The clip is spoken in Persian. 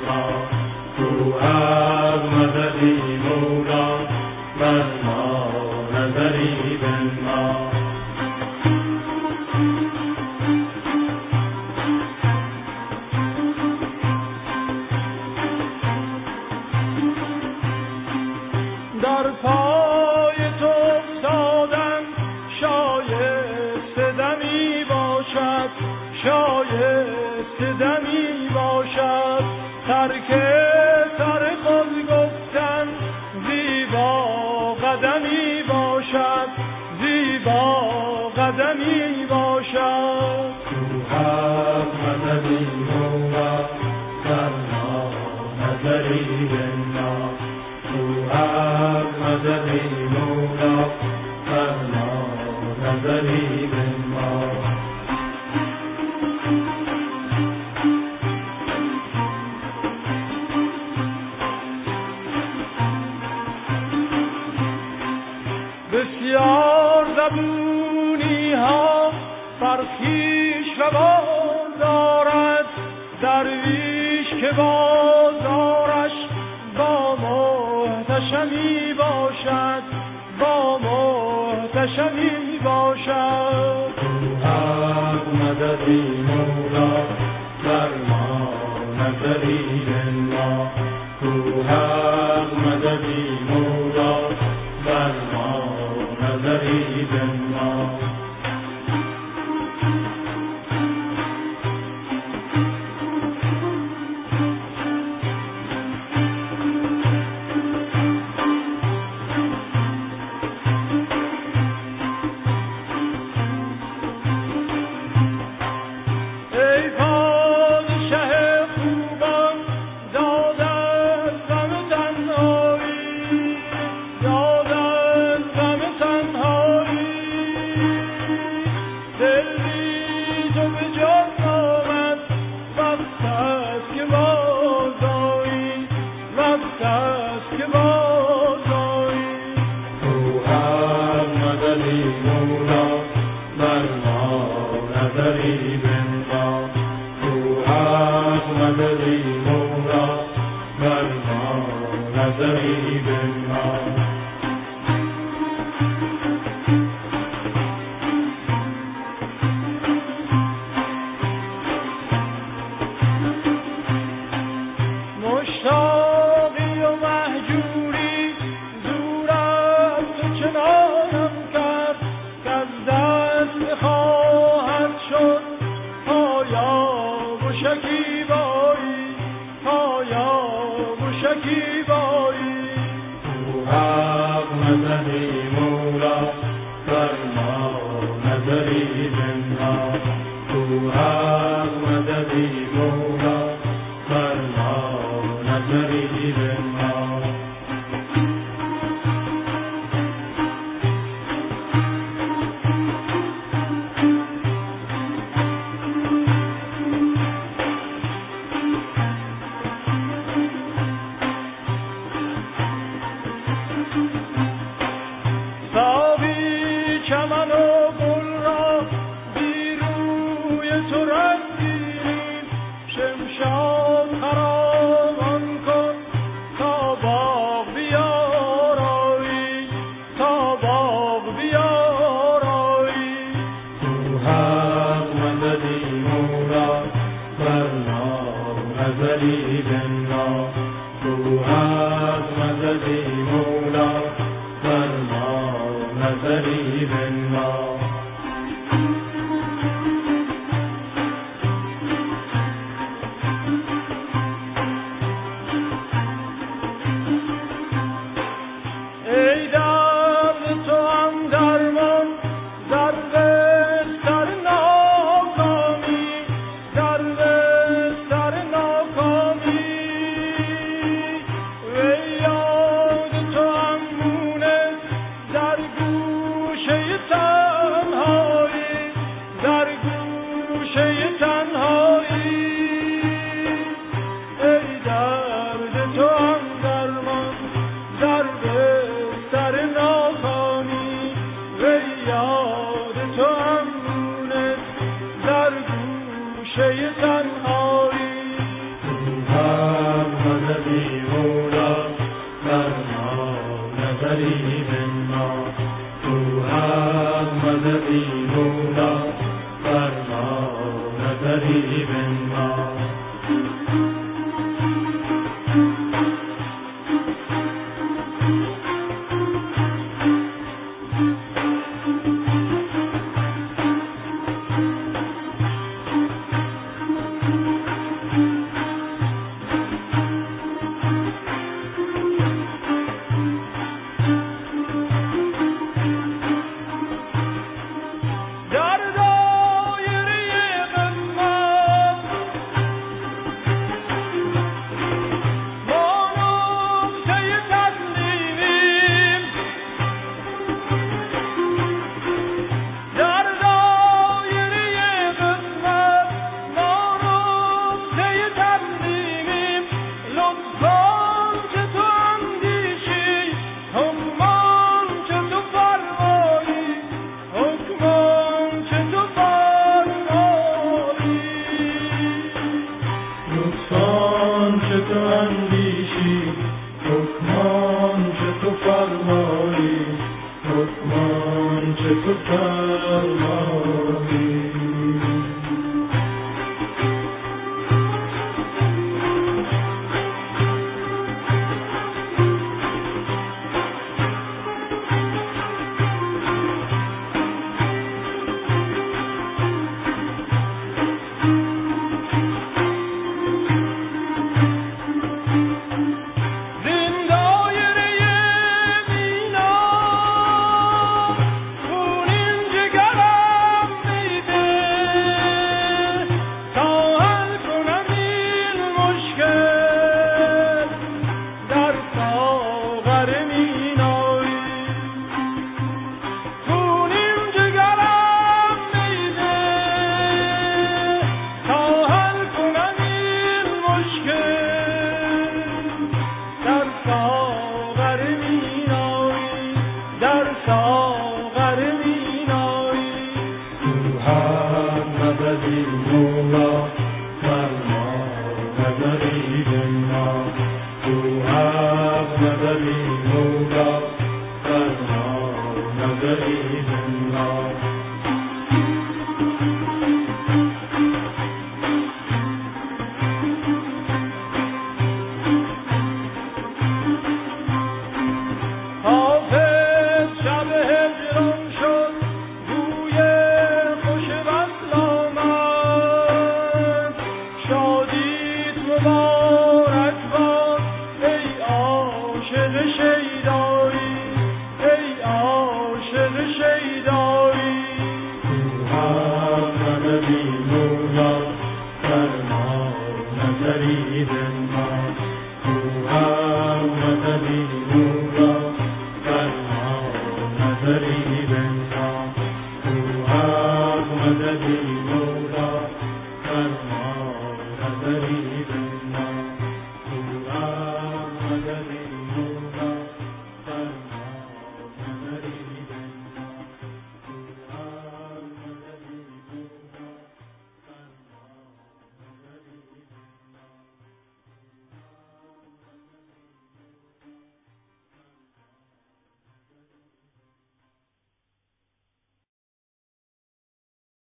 ما تو از مددی مولا بر ما نظری بنما در پای تو افتادن شایسته دمی باشد شایسته دمی باشد ترک سر خود گفتن زیبا قدمی باشد زیبا قدمی باشد تو حق مددی مولا بر ما نظری بنما تو حق مددی مولا بر ما نظری بنما بسیار زبونی ها فرخیش روان دارد درویش که بازارش با محتشمی باشد با محتشمی باشد تو حق مددی مولا بر ما نظری بنما تو حق مددی مولا بر ما نظری بنما ای پادشه خوبان داد از غم تنهایی داد از غم تنهایی دل بی تو به جان آمد وقت است که بازآیی وقت است که بازآیی تو حق مددی مولا بر ما نظری بنما تو حق مددی مولا بر ما نظری بنما مشتاقی و مهجوری زور از تو چنانم کرد که از دست خواهد شد پایاب و شکیبایی پایاب و شکیبایی تو حق مددی مولا بر ما نظری بنما تو حق مددی مولا بر ما نظری بنما ساقی چمن و گل را بی روی تو رنگینیم شمشاد خرامان کن تا باغ بیارایی تا باغ بیارایی تو حق مددی مولا بر ما نظری بنما تو حق مددی مولا بر ما نظری بنما ای درد تو هم درمان درد سر ناکامی درد سر ناکامی ای یاد تو هم مونس در گوشه تن تو اندیشی حکمان چه تو فرمایی حکمان چه تو فرمایی مولا فرما نداری بنا تو حق نداری مولا فرما نداری بنا فرما نداری بنا